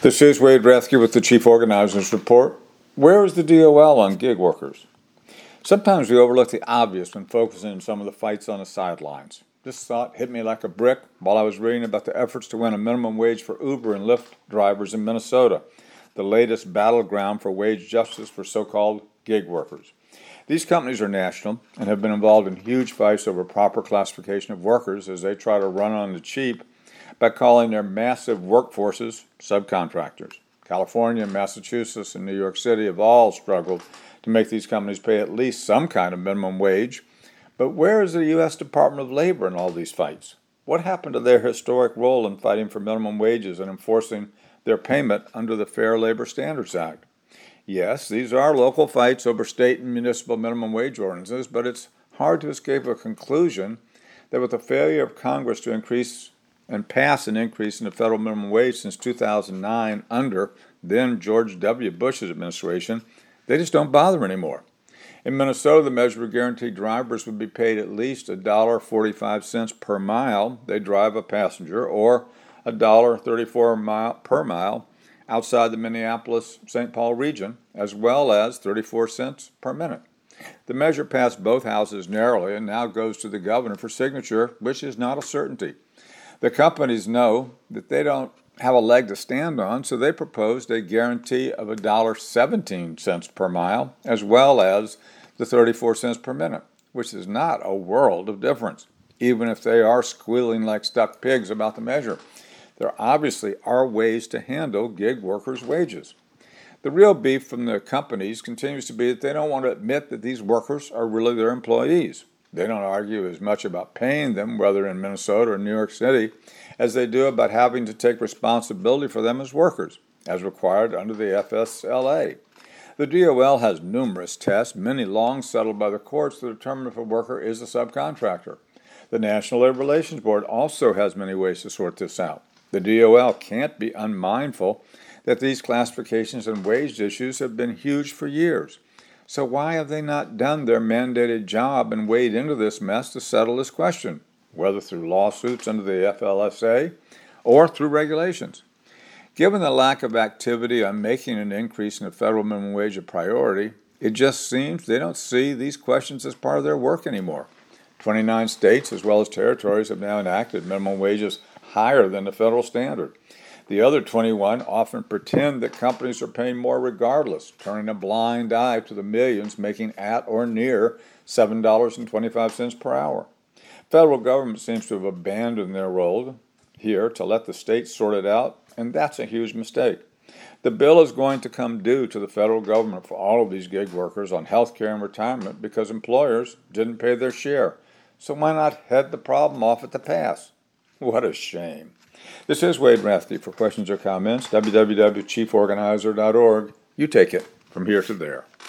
This is Wade Rathke with the Chief Organizers Report. Where is the DOL on gig workers? Sometimes we overlook the obvious when focusing on some of the fights on the sidelines. This thought hit me like a brick while I was reading about the efforts to win a minimum wage for Uber and Lyft drivers in Minnesota, the latest battleground for wage justice for so-called gig workers. These companies are national and have been involved in huge fights over proper classification of workers as they try to run on the cheap by calling their massive workforces subcontractors. California, Massachusetts, and New York City have all struggled to make these companies pay at least some kind of minimum wage. But where is the U.S. Department of Labor in all these fights? What happened to their historic role in fighting for minimum wages and enforcing their payment under the Fair Labor Standards Act? Yes, these are local fights over state and municipal minimum wage ordinances, but it's hard to escape a conclusion that with the failure of Congress to increase and pass an increase in the federal minimum wage since 2009 under then George W. Bush's administration, they just don't bother anymore. In Minnesota, the measure would guarantee drivers would be paid at least $1.45 per mile they drive a passenger, or $1.34 per mile outside the Minneapolis-St. Paul region, as well as 34 cents per minute. The measure passed both houses narrowly and now goes to the governor for signature, which is not a certainty. The companies know that they don't have a leg to stand on, so they proposed a guarantee of $1.17 per mile, as well as the 34 cents per minute, which is not a world of difference, even if they are squealing like stuck pigs about the measure. There obviously are ways to handle gig workers' wages. The real beef from the companies continues to be that they don't want to admit that these workers are really their employees. They don't argue as much about paying them, whether in Minnesota or New York City, as they do about having to take responsibility for them as workers, as required under the FSLA. The DOL has numerous tests, many long settled by the courts, to determine if a worker is a subcontractor. The National Labor Relations Board also has many ways to sort this out. The DOL can't be unmindful that these classifications and wage issues have been huge for years. So why have they not done their mandated job and wade into this mess to settle this question, whether through lawsuits under the FLSA or through regulations? Given the lack of activity on making an increase in the federal minimum wage a priority, it just seems they don't see these questions as part of their work anymore. 29 states as well as territories have now enacted minimum wages higher than the federal standard. The other 21 often pretend that companies are paying more regardless, turning a blind eye to the millions making at or near $7.25 per hour. Federal government seems to have abandoned their role here to let the states sort it out, and that's a huge mistake. The bill is going to come due to the federal government for all of these gig workers on health care and retirement because employers didn't pay their share. So why not head the problem off at the pass? What a shame. This is Wade Rathke. For questions or comments, www.chieforganizer.org. You take it from here to there.